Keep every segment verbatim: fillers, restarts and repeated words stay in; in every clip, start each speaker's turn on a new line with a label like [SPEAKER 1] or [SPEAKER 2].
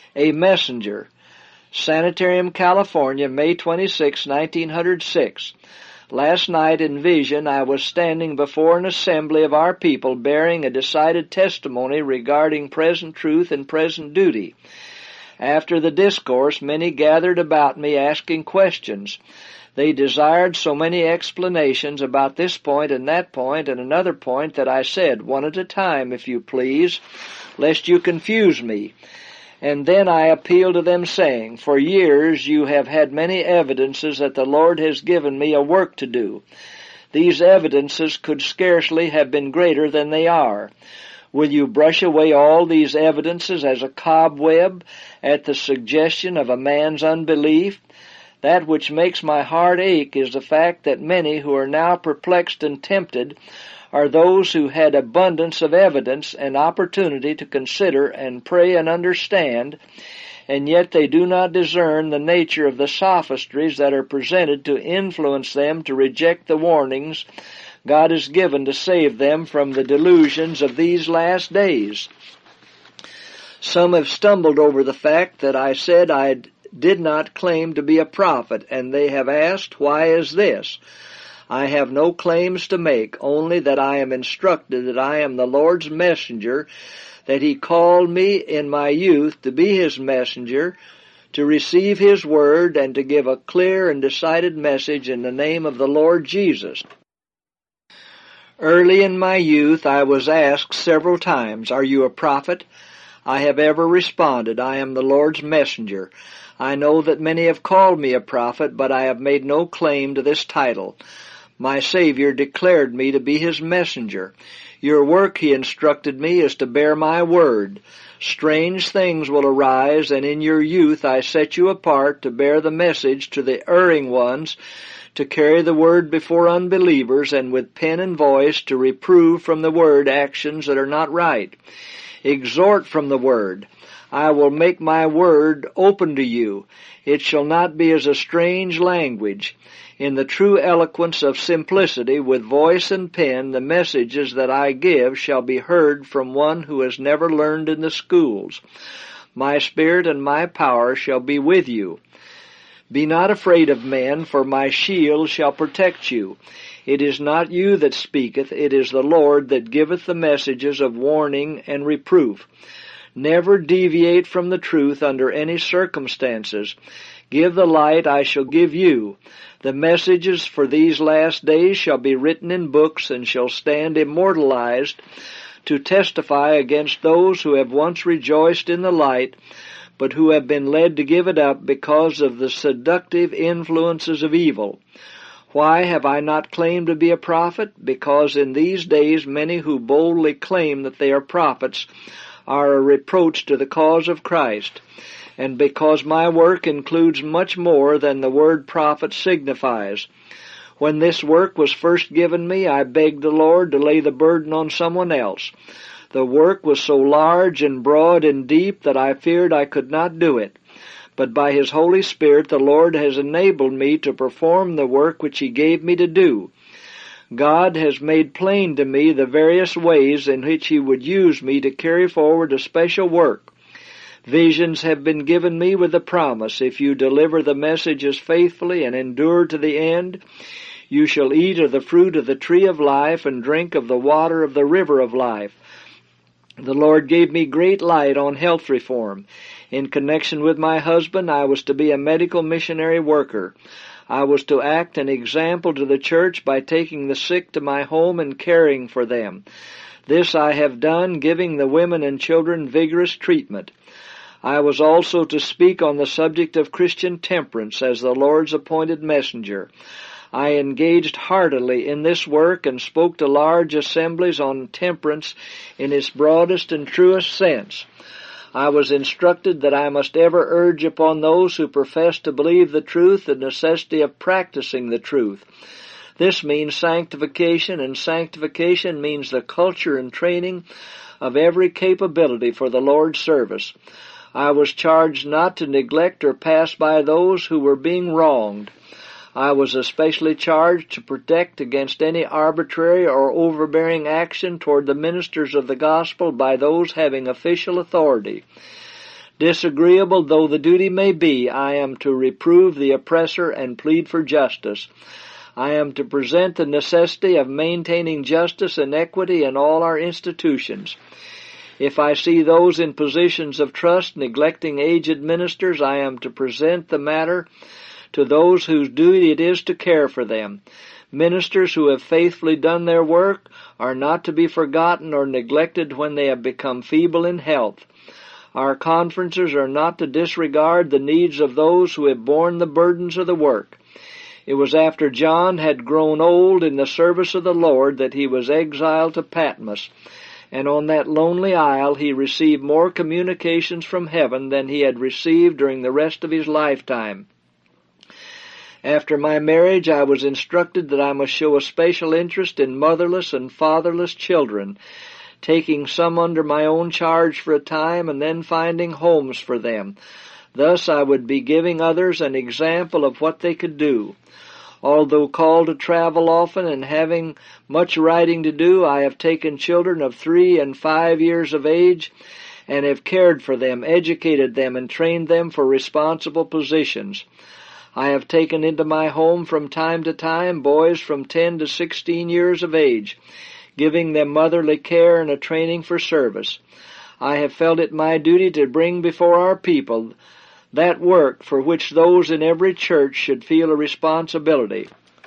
[SPEAKER 1] A Messenger. Sanitarium, California, May twenty-sixth, nineteen oh six. Last night in vision I was standing before an assembly of our people bearing a decided testimony regarding present truth and present duty. After the discourse, many gathered about me asking questions. They desired so many explanations about this point and that point and another point that I said, one at a time, if you please, lest you confuse me. And then I appealed to them, saying, For years you have had many evidences that the Lord has given me a work to do. These evidences could scarcely have been greater than they are. Will you brush away all these evidences as a cobweb at the suggestion of a man's unbelief? That which makes my heart ache is the fact that many who are now perplexed and tempted are those who had abundance of evidence and opportunity to consider and pray and understand, and yet they do not discern the nature of the sophistries that are presented to influence them to reject the warnings God has given to save them from the delusions of these last days. Some have stumbled over the fact that I said I did not claim to be a prophet, and they have asked, Why is this? I have no claims to make, only that I am instructed that I am the Lord's messenger, that He called me in my youth to be His messenger, to receive His word, and to give a clear and decided message in the name of the Lord Jesus. Early in my youth I was asked several times, Are you a prophet? I have ever responded, I am the Lord's messenger. I know that many have called me a prophet, but I have made no claim to this title. My Savior declared me to be His messenger. Your work, He instructed me, is to bear my word. Strange things will arise, and in your youth I set you apart to bear the message to the erring ones, to carry the word before unbelievers, and with pen and voice to reprove from the word actions that are not right. Exhort from the word. I will make my word open to you. It shall not be as a strange language. In the true eloquence of simplicity, with voice and pen, the messages that I give shall be heard from one who has never learned in the schools. My spirit and my power shall be with you. Be not afraid of men, for my shield shall protect you. It is not you that speaketh, it is the Lord that giveth the messages of warning and reproof. Never deviate from the truth under any circumstances. Give the light, I shall give you. The messages for these last days shall be written in books and shall stand immortalized to testify against those who have once rejoiced in the light, but who have been led to give it up because of the seductive influences of evil. Why have I not claimed to be a prophet? Because in these days many who boldly claim that they are prophets are a reproach to the cause of Christ, and because my work includes much more than the word prophet signifies. When this work was first given me, I begged the Lord to lay the burden on someone else. The work was so large and broad and deep that I feared I could not do it. But by His Holy Spirit the Lord has enabled me to perform the work which He gave me to do. God has made plain to me the various ways in which He would use me to carry forward a special work. Visions have been given me with the promise, if you deliver the messages faithfully and endure to the end, you shall eat of the fruit of the tree of life and drink of the water of the river of life. The Lord gave me great light on health reform. In connection with my husband, I was to be a medical missionary worker. I was to act an example to the church by taking the sick to my home and caring for them. This I have done, giving the women and children vigorous treatment. I was also to speak on the subject of Christian temperance as the Lord's appointed messenger. I engaged heartily in this work and spoke to large assemblies on temperance in its broadest and truest sense. I was instructed that I must ever urge upon those who profess to believe the truth the necessity of practicing the truth. This means sanctification, and sanctification means the culture and training of every capability for the Lord's service. I was charged not to neglect or pass by those who were being wronged. I was especially charged to protect against any arbitrary or overbearing action toward the ministers of the gospel by those having official authority. Disagreeable though the duty may be, I am to reprove the oppressor and plead for justice. I am to present the necessity of maintaining justice and equity in all our institutions. If I see those in positions of trust neglecting aged ministers, I am to present the matter to those whose duty it is to care for them. Ministers who have faithfully done their work are not to be forgotten or neglected when they have become feeble in health. Our conferences are not to disregard the needs of those who have borne the burdens of the work. It was after John had grown old in the service of the Lord that he was exiled to Patmos, and on that lonely isle he received more communications from heaven than he had received during the rest of his lifetime. After my marriage, I was instructed that I must show a special interest in motherless and fatherless children, taking some under my own charge for a time and then finding homes for them. Thus I would be giving others an example of what they could do. Although called to travel often and having much writing to do, I have taken children of three and five years of age and have cared for them, educated them, and trained them for responsible positions. I have taken into my home from time to time boys from ten to sixteen years of age, giving them motherly care and a training for service. I have felt it my duty to bring before our people that work for which those in every church should feel a responsibility.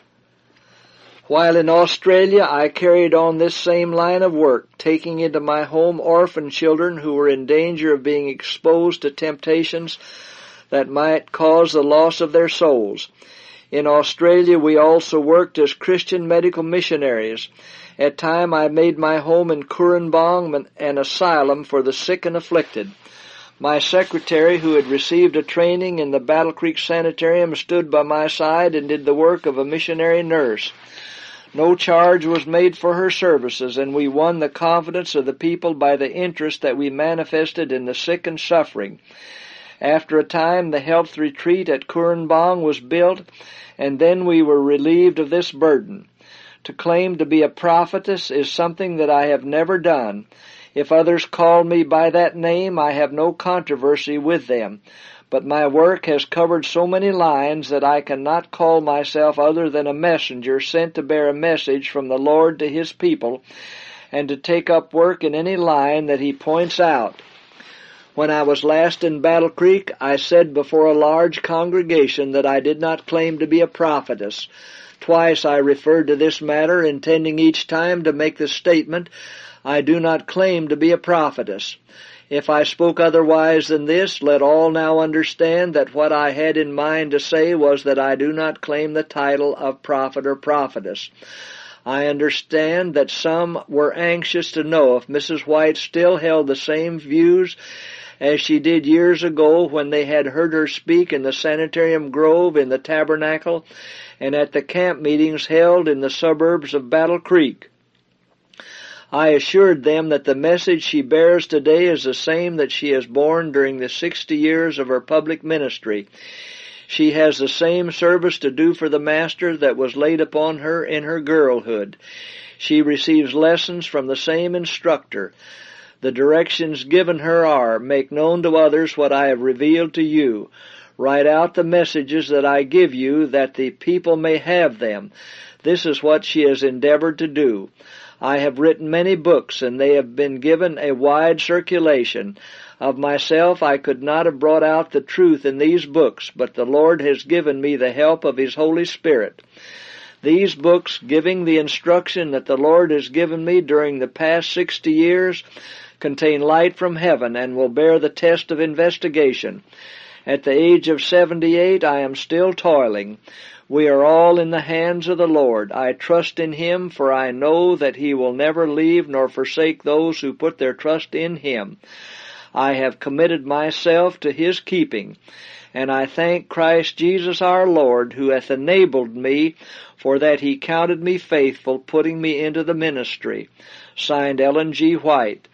[SPEAKER 1] While in Australia, I carried on this same line of work, taking into my home orphan children who were in danger of being exposed to temptations that might cause the loss of their souls. In Australia, we also worked as Christian medical missionaries. At times, I made my home in Kurrambong, an asylum for the sick and afflicted. My secretary, who had received a training in the Battle Creek Sanitarium, stood by my side and did the work of a missionary nurse. No charge was made for her services, and we won the confidence of the people by the interest that we manifested in the sick and suffering. After a time, the health retreat at Kurrambong was built, and then we were relieved of this burden. To claim to be a prophetess is something that I have never done. If others call me by that name, I have no controversy with them. But my work has covered so many lines that I cannot call myself other than a messenger sent to bear a message from the Lord to His people, and to take up work in any line that He points out. When I was last in Battle Creek, I said before a large congregation that I did not claim to be a prophetess. Twice I referred to this matter, intending each time to make the statement, I do not claim to be a prophetess. If I spoke otherwise than this, let all now understand that what I had in mind to say was that I do not claim the title of prophet or prophetess. I understand that some were anxious to know if Missus White still held the same views as she did years ago when they had heard her speak in the Sanitarium Grove, in the Tabernacle, and at the camp meetings held in the suburbs of Battle Creek. I assured them that the message she bears today is the same that she has borne during the sixty years of her public ministry. She has the same service to do for the Master that was laid upon her in her girlhood. She receives lessons from the same instructor. The directions given her are, make known to others what I have revealed to you. Write out the messages that I give you, that the people may have them. This is what she has endeavored to do. I have written many books, and they have been given a wide circulation. Of myself I could not have brought out the truth in these books, but the Lord has given me the help of His Holy Spirit. These books, giving the instruction that the Lord has given me during the past sixty years, contain light from heaven and will bear the test of investigation. At the age of seventy-eight, I am still toiling. We are all in the hands of the Lord. I trust in Him, for I know that He will never leave nor forsake those who put their trust in Him. I have committed myself to His keeping, and I thank Christ Jesus our Lord, who hath enabled me, for that He counted me faithful, putting me into the ministry. Signed, Ellen G. White.